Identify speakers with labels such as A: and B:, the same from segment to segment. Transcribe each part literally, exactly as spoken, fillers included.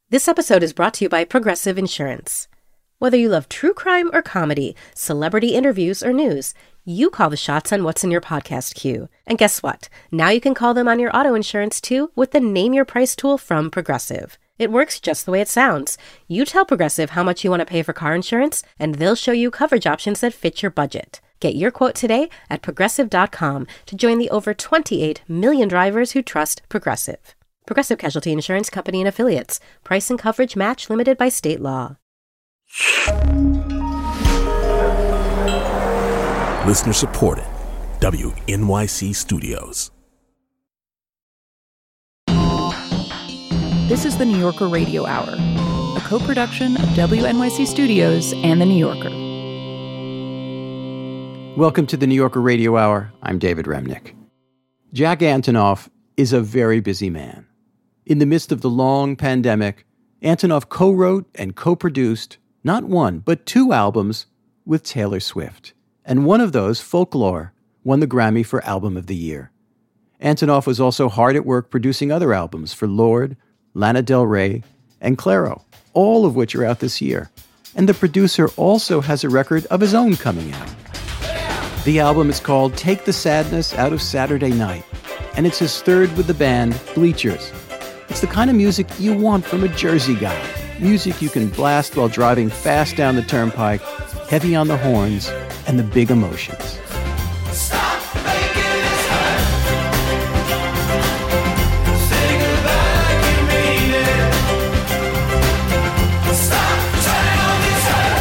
A: This episode is brought to you by Progressive Insurance. Whether you love true crime or comedy, celebrity interviews or news, you call the shots on what's in your podcast queue. And guess what? Now you can call them on your auto insurance too with the Name Your Price tool from Progressive. It works just the way it sounds. You tell Progressive how much you want to pay for car insurance, and they'll show you coverage options that fit your budget. Get your quote today at progressive dot com to join the over twenty-eight million drivers who trust Progressive. Progressive Casualty Insurance Company and Affiliates. Price and coverage match limited by state law.
B: Listener supported. W N Y C Studios.
C: This is the New Yorker Radio Hour, a co-production of W N Y C Studios and The New Yorker.
D: Welcome to the New Yorker Radio Hour. I'm David Remnick. Jack Antonoff is a very busy man. In the midst of the long pandemic, Antonoff co-wrote and co-produced not one, but two albums with Taylor Swift. And one of those, Folklore, won the Grammy for Album of the Year. Antonoff was also hard at work producing other albums for Lorde, Lana Del Rey, and Clairo, all of which are out this year. And the producer also has a record of his own coming out. The album is called Take the Sadness Out of Saturday Night, and it's his third with the band Bleachers. It's the kind of music you want from a Jersey guy. Music you can blast while driving fast down the turnpike, heavy on the horns, and the big emotions.
E: Stop making this hurt. Say goodbye like you mean it. Stop trying on this hurt.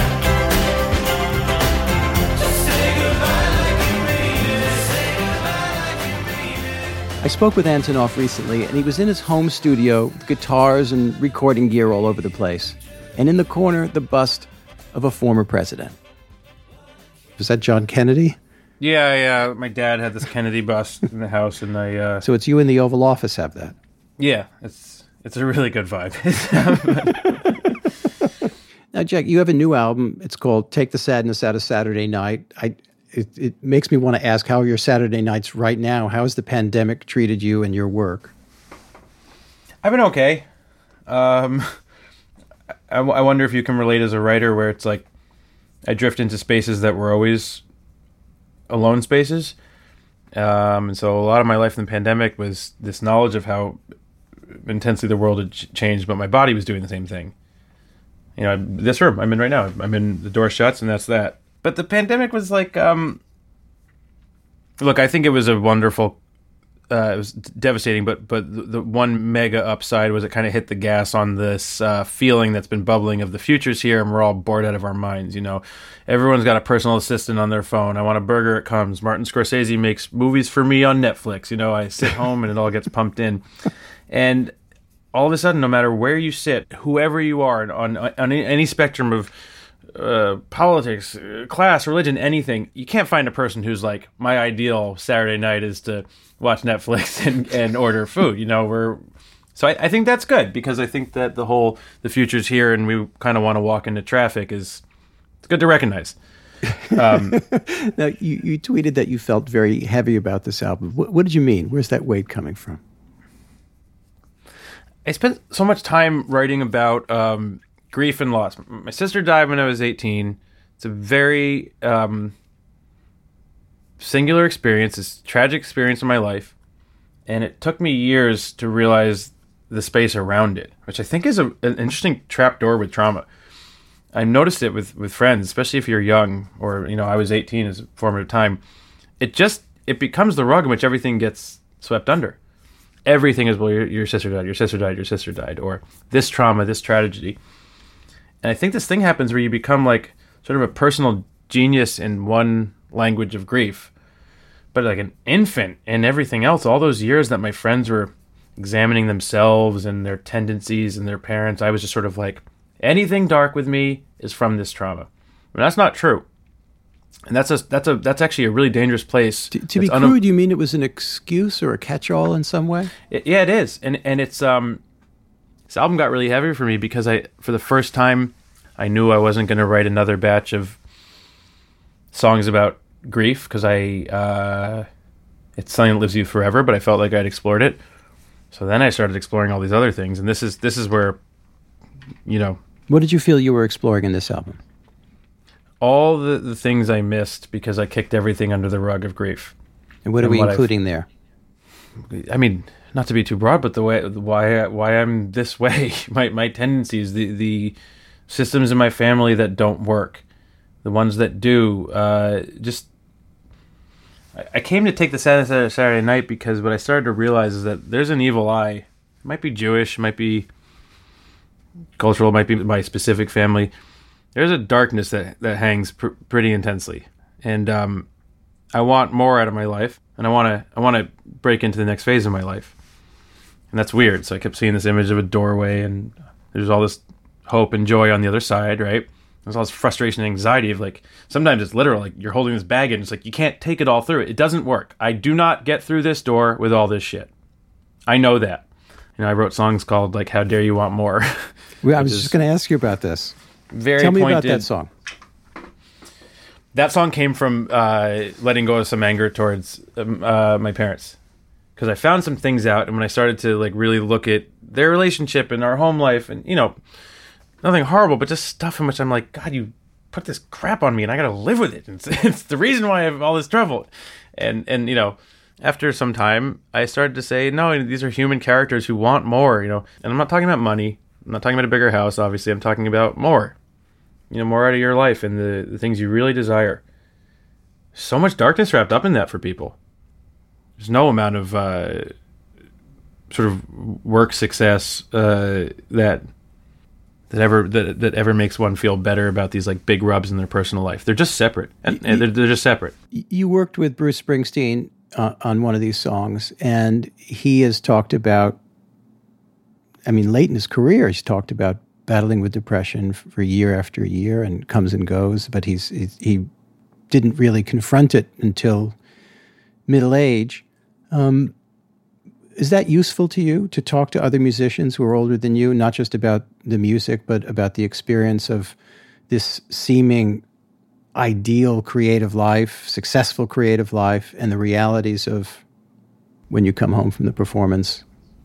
E: Just say goodbye like you mean it. Say goodbye like you mean it.
D: I spoke with Antonoff recently, and he was in his home studio with guitars and recording gear all over the place. And in the corner, the bust of a former president. Was that John Kennedy?
F: Yeah, yeah. My dad had this Kennedy bust in the house, and I. Uh,
D: so it's you in the Oval Office have that?
F: Yeah, it's it's a really good vibe.
D: Now, Jack, you have a new album. It's called Take the Sadness Out of Saturday Night. I, it, it makes me want to ask, how are your Saturday nights right now? How has the pandemic treated you and your work?
F: I've been okay. Um, I, I wonder if you can relate as a writer, where it's like I drift into spaces that were always alone spaces. Um, and so a lot of my life in the pandemic was this knowledge of how intensely the world had ch- changed, but my body was doing the same thing. You know, this room I'm in right now, I'm in, the door shuts, and that's that. But the pandemic was like, um, look, I think it was a wonderful, uh, it was devastating, but but the, the one mega upside was it kind of hit the gas on this uh, feeling that's been bubbling of the future's here, and we're all bored out of our minds. You know, everyone's got a personal assistant on their phone. I want a burger, it comes. Martin Scorsese makes movies for me on Netflix. You know, I sit home and it all gets pumped in. And all of a sudden, no matter where you sit, whoever you are, on, on any spectrum of uh, politics, class, religion, anything, you can't find a person who's like, my ideal Saturday night is to watch Netflix and, and order food. You know, we're so I, I think that's good, because I think that the whole the future's here, and we kind of want to walk into traffic is it's good to recognize. Um,
D: now, you, you tweeted that you felt very heavy about this album. What, what did you mean? Where's that weight coming from?
F: I spent so much time writing about um, grief and loss. My sister died when I was eighteen. It's a very um, singular experience, this tragic experience in my life. And it took me years to realize the space around it, which I think is a, an interesting trapdoor with trauma. I noticed it with, with friends, especially if you're young, or, you know, I was eighteen as a formative time. It just, it becomes the rug in which everything gets swept under. Everything is, well, your, your sister died, your sister died, your sister died, or this trauma, this tragedy. And I think this thing happens where you become like sort of a personal genius in one language of grief, but like an infant in everything else. All those years that my friends were examining themselves and their tendencies and their parents, I was just sort of like, anything dark with me is from this trauma. But that's not true. And that's a that's a that's actually a really dangerous place.
D: To, to be
F: un-
D: crude, you mean it was an excuse or a catch-all in some way?
F: It, yeah, it is, and and it's um, this album got really heavy for me because I, for the first time, I knew I wasn't going to write another batch of songs about grief, because I uh, it's something that lives with you forever. But I felt like I'd explored it, so then I started exploring all these other things, and this is this is where you know,
D: What did you feel you were exploring in this album?
F: all the, the things I missed because I kicked everything under the rug of grief.
D: And what are
F: And
D: we
F: what I've-
D: including there?
F: I mean, not to be too broad, but the way why why I'm this way, my my tendencies, the the systems in my family that don't work, the ones that do, uh, just. I, I came to take the sadness out of Saturday Night because what I started to realize is that there's an evil eye. It might be Jewish, it might be cultural, it might be my specific family. There's a darkness that that hangs pr- pretty intensely, and um, I want more out of my life. And I want to I want to break into the next phase of my life. And that's weird. So I kept seeing this image of a doorway, and there's all this hope and joy on the other side, right? There's all this frustration and anxiety of like, sometimes it's literal, like you're holding this bag and it's like, you can't take it all through. It doesn't work. I do not get through this door with all this shit. I know that. You know, I wrote songs called like, How Dare You Want More?
D: Well, I was just going to ask you about this.
F: Very
D: Tell me
F: pointed.
D: about that song.
F: That song came from uh, letting go of some anger towards um, uh, my parents, because I found some things out, and when I started to like really look at their relationship and our home life, and you know, nothing horrible, but just stuff in which I'm like, God, you put this crap on me, and I got to live with it. It's, it's the reason why I have all this trouble, and and you know, after some time, I started to say, no, these are human characters who want more, you know, and I'm not talking about money, I'm not talking about a bigger house, obviously, I'm talking about more. You know, more out of your life and the, the things you really desire. So much darkness wrapped up in that for people. There's no amount of uh, sort of work success uh, that that ever that that ever makes one feel better about these like big rubs in their personal life. They're just separate, and, and they're, they're just separate.
D: You worked with Bruce Springsteen uh, on one of these songs, and he has talked about. I mean, late in his career, he's talked about battling with depression for year after year, and comes and goes. But he's, he's he didn't really confront it until middle age. Um, is that useful to you to talk to other musicians who are older than you, not just about the music, but about the experience of this seeming ideal creative life, successful creative life, and the realities of when you come home from the performance?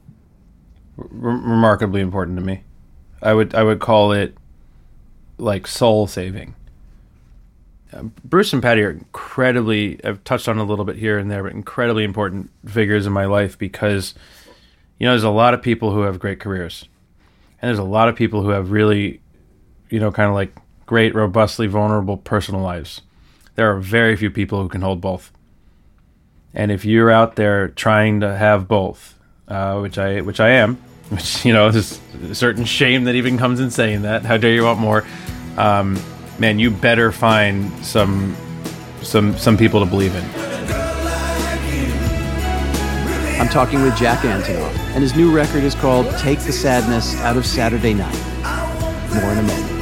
F: R- remarkably important to me. I would I would call it like soul saving. Uh, Bruce and Patty are incredibly, I've touched on it a little bit here and there, but incredibly important figures in my life because, you know, there's a lot of people who have great careers. And there's a lot of people who have really, you know, kind of like great, robustly vulnerable personal lives. There are very few people who can hold both. And if you're out there trying to have both, uh, which I which I am, which, you know, there's a certain shame that even comes in saying that. How dare you want more? Um, man, you better find some some some people to believe in.
D: I'm talking with Jack Antonoff, and his new record is called Take the Sadness Out of Saturday Night. More in a moment.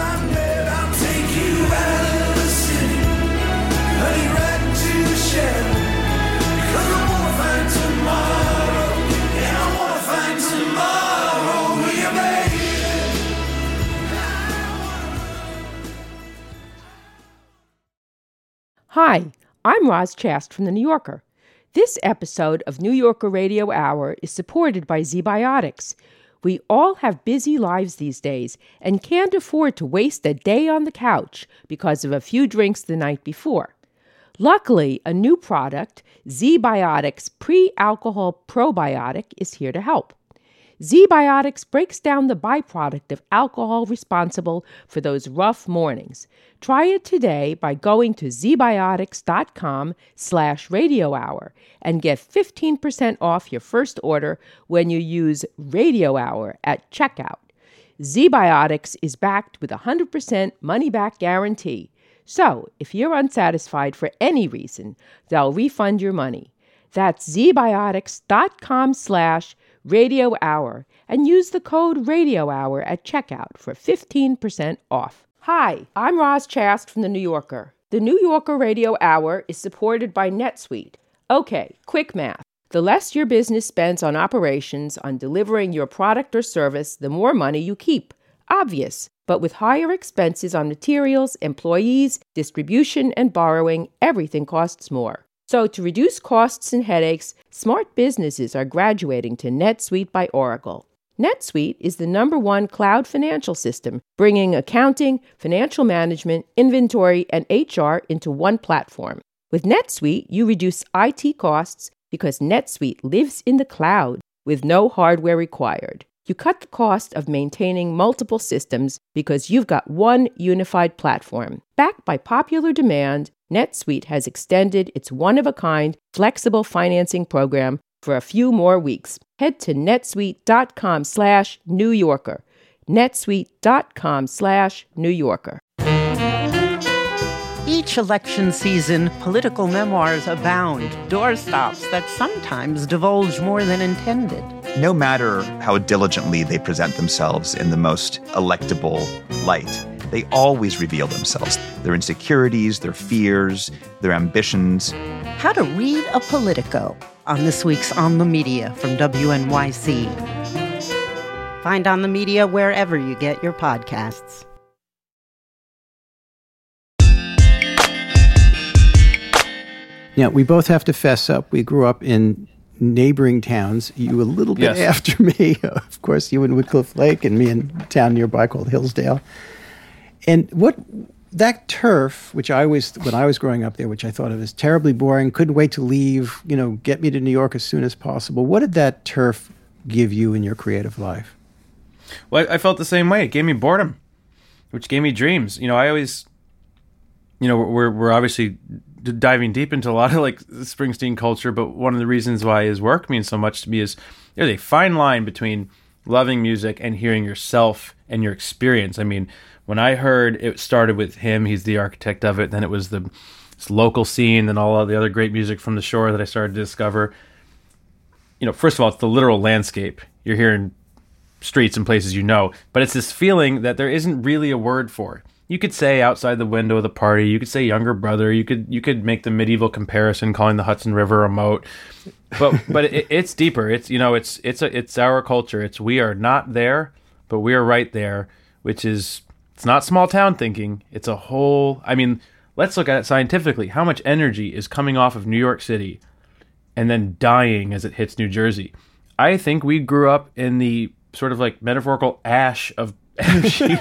G: Hi, I'm Roz Chast from The New Yorker. This episode of New Yorker Radio Hour is supported by ZBiotics. We all have busy lives these days and can't afford to waste a day on the couch because of a few drinks the night before. Luckily, a new product, ZBiotics Pre-Alcohol Probiotic, is here to help. ZBiotics breaks down the byproduct of alcohol responsible for those rough mornings. Try it today by going to zbiotics.com slash radio hour and get fifteen percent off your first order when you use radio hour at checkout. ZBiotics is backed with a one hundred percent money-back guarantee. So, if you're unsatisfied for any reason, they'll refund your money. That's zbiotics.com slash radio hour and use the code radio hour at checkout for fifteen percent off. Hi, I'm Roz Chast from The New Yorker. The New Yorker Radio Hour is supported by NetSuite. Okay, quick math. The less your business spends on operations, on delivering your product or service, the more money you keep. Obvious. But with higher expenses on materials, employees, distribution, and borrowing, everything costs more. So to reduce costs and headaches, smart businesses are graduating to NetSuite by Oracle. NetSuite is the number one cloud financial system, bringing accounting, financial management, inventory, and H R into one platform. With NetSuite, you reduce I T costs because NetSuite lives in the cloud with no hardware required. You cut the cost of maintaining multiple systems because you've got one unified platform. Backed by popular demand, NetSuite has extended its one-of-a-kind flexible financing program for a few more weeks. Head to netsuite.com slash New Yorker. netsuite.com slash New Yorker.
H: Each election season, political memoirs abound, doorstops that sometimes divulge more than intended.
I: No matter how diligently they present themselves in the most electable light, they always reveal themselves, their insecurities, their fears, their ambitions.
H: How to read a Politico on this week's On the Media from W N Y C. Find On the Media wherever you get your podcasts.
D: Now, we both have to fess up. We grew up in neighboring towns. You a little bit
F: Yes.
D: after me. Of course, you in Woodcliff Lake and me in a town nearby called Hillsdale. And what that turf, which I was, when I was growing up there, which I thought of as terribly boring, couldn't wait to leave, you know, get me to New York as soon as possible. What did that turf give you in your creative life?
F: Well, I, I felt the same way. It gave me boredom, which gave me dreams. You know, I always, you know, we're we're obviously d- diving deep into a lot of like Springsteen culture, but one of the reasons why his work means so much to me is there's a fine line between loving music and hearing yourself and your experience. I mean, when I heard it started with him, he's the architect of it, then it was the this local scene and all of the other great music from the shore that I started to discover. You know, first of all, it's the literal landscape. You're hearing streets and places you know, but it's this feeling that there isn't really a word for. You could say outside the window of the party, you could say younger brother, you could you could make the medieval comparison calling the Hudson River a moat. But but it, it's deeper. It's you know, it's it's a, it's our culture. It's we are not there, but we are right there, which is it's not small town thinking. It's a whole I mean, let's look at it scientifically. How much energy is coming off of New York City and then dying as it hits New Jersey? I think we grew up in the sort of like metaphorical ash of energy.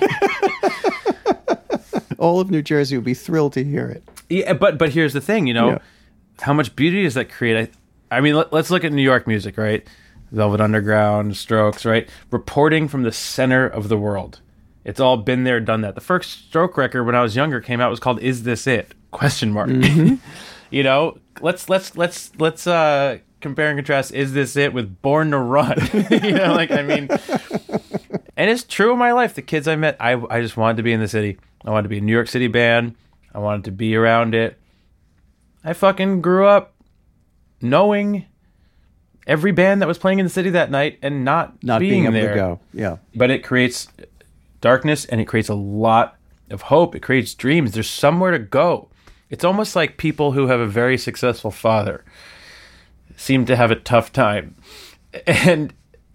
D: All of New Jersey would be thrilled to hear it.
F: Yeah, but but here's the thing, you know,
D: Yeah.
F: how much beauty does that create? I, I mean, let, let's look at New York music, right? Velvet Underground, Strokes, right? Reporting from the center of the world. It's all been there, done that. The first Stroke record when I was younger came out was called "Is This It?" Question mark.
D: Mm-hmm.
F: You know, let's let's let's let's uh, compare and contrast "Is This It?" with "Born to Run." You know, like I mean, and it's true in my life. The kids I met, I I just wanted to be in the city. I wanted to be a New York City band. I wanted to be around it. I fucking grew up knowing every band that was playing in the city that night and not,
D: Not
F: being,
D: being able
F: there.
D: to go. Yeah.
F: But it creates darkness and it creates a lot of hope. It creates dreams. There's somewhere to go. It's almost like people who have a very successful father seem to have a tough time. And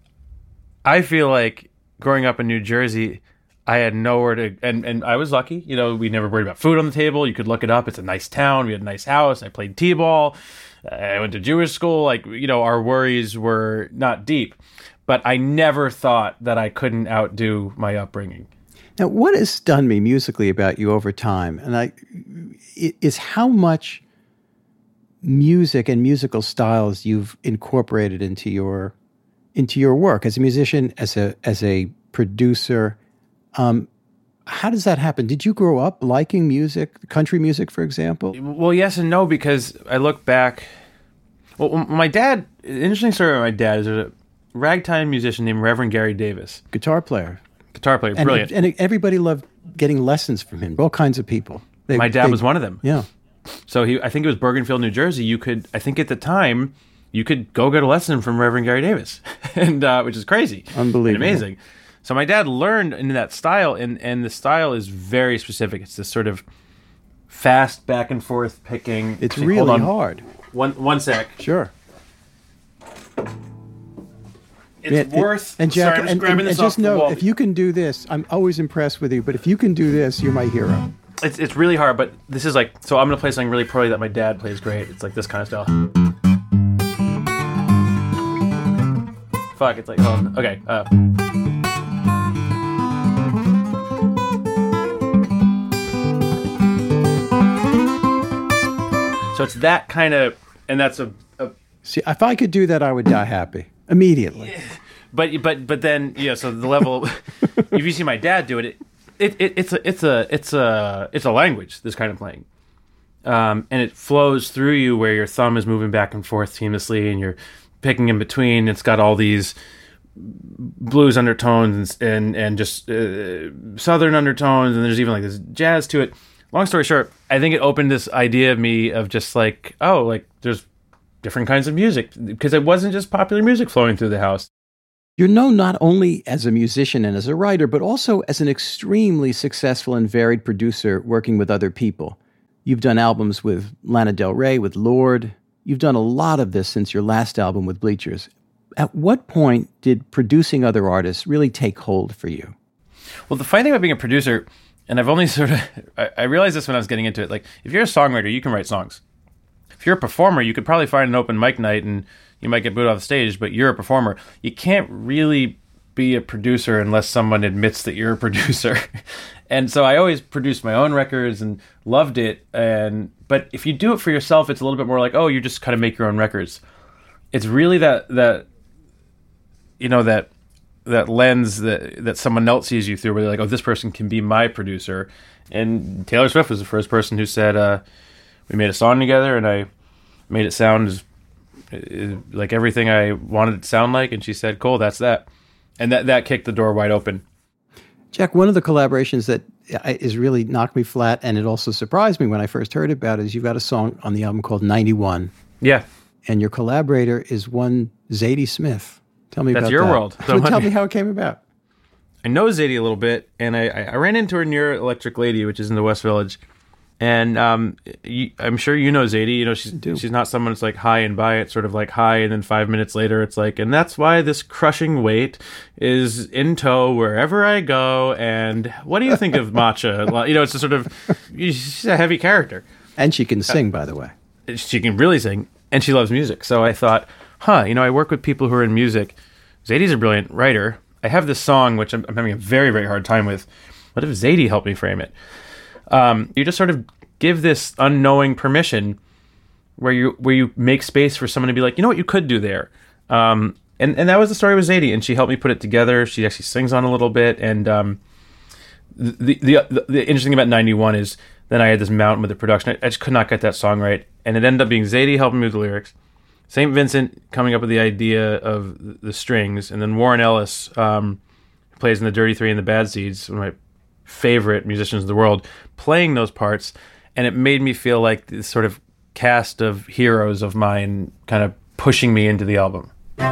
F: I feel like growing up in New Jersey, I had nowhere to, and, and I was lucky. You know, we never worried about food on the table. You could look it up. It's a nice town. We had a nice house. I played t-ball. I went to Jewish school. Like, you know, our worries were not deep. But I never thought that I couldn't outdo my upbringing.
D: Now, what has stunned me musically about you over time, and I, is how much music and musical styles you've incorporated into your into your work as a musician, as a as a producer. Um, how does that happen? Did you grow up liking music, country music, for example?
F: Well, yes and no, because I look back. Well, my dad, interesting story about my dad is there's a ragtime musician named Reverend Gary Davis.
D: Guitar player.
F: Guitar player,
D: And,
F: brilliant.
D: and everybody loved getting lessons from him, all kinds of people. They-
F: my dad
D: they-
F: was one of them.
D: Yeah.
F: So he, I think it was Bergenfield, New Jersey. You could, I think at the time, you could go get a lesson from Reverend Gary Davis, and uh, which is crazy,
D: Unbelievable.
F: and amazing. So my dad learned in that style, and and the style is very specific. It's this sort of fast back and forth picking.
D: It's
F: Hold
D: really
F: on.
D: hard.
F: One one sec.
D: Sure.
F: It's
D: Yeah,
F: worth.
D: And Jack,
F: sorry, I'm just
D: and,
F: grabbing
D: and,
F: this
D: and
F: off
D: just
F: the
D: know,
F: wall.
D: if you can do this, I'm always impressed with you. But if you can do this, you're my hero.
F: It's it's really hard, but this is like, so I'm gonna play something really poorly that my dad plays great. It's like this kind of style. Fuck, it's like, hold on. Okay. Uh. So it's that kind of, and that's a, a.
D: See, if I could do that, I would die happy immediately.
F: But but but then yeah. So the level, if you see my dad do it, it, it, it it's a it's a it's a it's a language. This kind of playing, um, and it flows through you where your thumb is moving back and forth seamlessly, and you're picking in between. It's got all these blues undertones and and, and just uh, southern undertones, and there's even like this jazz to it. Long story short, I think it opened this idea of me of just like, oh, like there's different kinds of music, because it wasn't just popular music flowing through the house.
D: You're known not only as a musician and as a writer, but also as an extremely successful and varied producer working with other people. You've done albums with Lana Del Rey, with Lorde. You've done a lot of this since your last album with Bleachers. At what point did producing other artists really take hold for you?
F: Well, the funny thing about being a producer, and I've only sort of, I, I realized this when I was getting into it, like, if you're a songwriter, you can write songs. If you're a performer, you could probably find an open mic night and you might get booed off the stage, but you're a performer. You can't really be a producer unless someone admits that you're a producer. And so I always produced my own records and loved it. And but if you do it for yourself, it's a little bit more like, oh, you just kind of make your own records. It's really that, that you know, that that lens that that someone else sees you through, where they're like, oh, this person can be my producer. And Taylor Swift was the first person who said, uh, we made a song together and I made it sound as, uh, like everything I wanted it to sound like. And she said, cool, that's that. And that, that kicked the door wide open.
D: Jack, one of the collaborations that is really knocked me flat, and it also surprised me when I first heard about it, is you've got a song on the album called ninety-one.
F: Yeah.
D: And your collaborator is one Zadie Smith. Tell me
F: That's
D: about
F: your
D: that.
F: world.
D: So tell me how it came about.
F: I know Zadie a little bit, and I, I ran into her near Electric Lady, which is in the West Village. And um, you, I'm sure you know Zadie. You know, she's she's not someone that's like high and by it, sort of like high, and then five minutes later it's like, and that's why this crushing weight is in tow wherever I go. And what do you think of Matcha? You know, it's a sort of, she's a heavy character.
D: And she can sing, by the way.
F: She can really sing, and she loves music. So I thought, huh, you know, I work with people who are in music. Zadie's a brilliant writer. I have this song, which I'm, I'm having a very, very hard time with. What if Zadie helped me frame it? Um, you just sort of give this unknowing permission where you where you make space for someone to be like, you know what, you could do there. Um, and, and that was the story with Zadie, and she helped me put it together. She actually sings on a little bit. And um, the, the, the the interesting thing about ninety-one is then I had this mountain with the production. I, I just could not get that song right. And it ended up being Zadie helping me with the lyrics, Saint Vincent coming up with the idea of the strings, and then Warren Ellis, um, who plays in the Dirty Three and the Bad Seeds, one of my favorite musicians in the world, playing those parts. And it made me feel like this sort of cast of heroes of mine kind of pushing me into the album.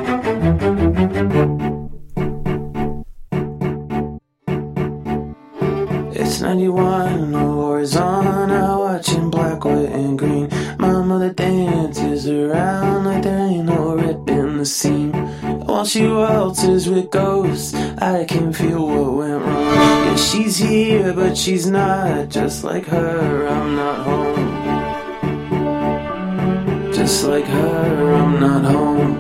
E: It's ninety-one, the war is on, I watching black, white, and green. My mother dances around like there ain't no rip in the scene. While she waltzes with ghosts, I can feel what went wrong. Yeah, she's here, but she's not. Just like her, I'm not home. Just like her, I'm not home.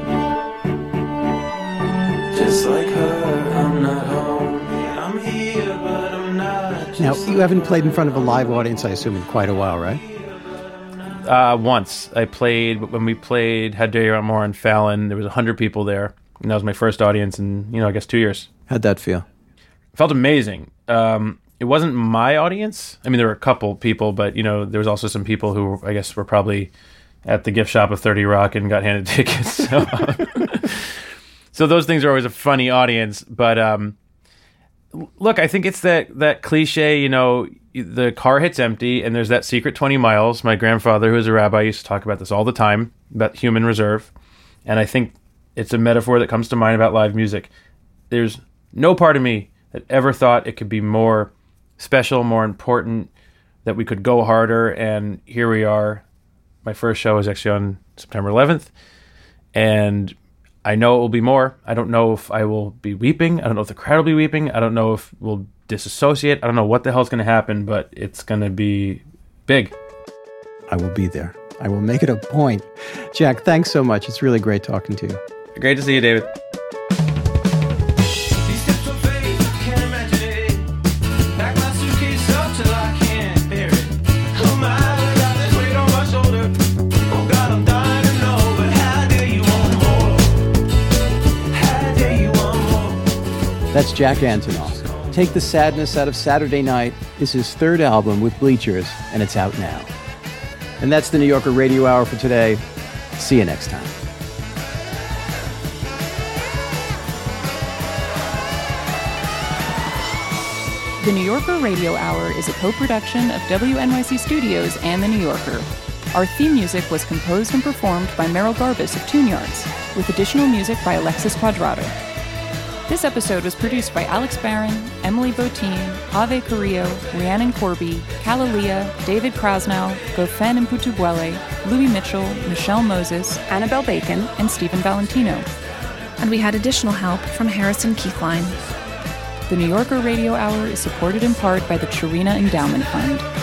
E: Just like her, I'm not home. Yeah, I'm here, but I'm not.
D: Now, you haven't played in front of a live audience, I assume, in quite a while, right?
F: Uh, once. I played, when we played How Dare You Want More on Fallon, there was one hundred people there. And that was my first audience in, you know, I guess two years.
D: How'd that feel?
F: It felt amazing. Um, it wasn't my audience. I mean, there were a couple people, but, you know, there was also some people who, I guess, were probably at the gift shop of thirty Rock and got handed tickets. So, so those things are always a funny audience. But, um, look, I think it's that, that cliche, you know, the car hits empty and there's that secret twenty miles. My grandfather, who was a rabbi, used to talk about this all the time, about human reserve. And I think it's a metaphor that comes to mind about live music. There's no part of me that ever thought it could be more special, more important, that we could go harder, and here we are. My first show is actually on September eleventh, and I know it will be more. I don't know if I will be weeping. I don't know if the crowd will be weeping. I don't know if we'll disassociate. I don't know what the hell's going to happen, but it's going to be big.
D: I will be there. I will make it a point. Jack, thanks so much. It's really great talking to you.
F: Great to see you, David.
D: That's Jack Antonoff. Take the Sadness Out of Saturday Night is his third album with Bleachers, and it's out now. And that's the New Yorker Radio Hour for today. See you next time.
C: The New Yorker Radio Hour is a co-production of W N Y C Studios and The New Yorker. Our theme music was composed and performed by Merrill Garbus of Tune Yards, with additional music by Alexis Quadrado. This episode was produced by Alex Barron, Emily Botine, Ave Carrillo, Rhiannon Corby, Kalalia, David Krasnow, Gofen and Putubuele, Louis Mitchell, Michelle Moses, Annabelle Bacon, and Stephen Valentino.
J: And we had additional help from Harrison Keithline.
C: The New Yorker Radio Hour is supported in part by the Chirina Endowment Fund.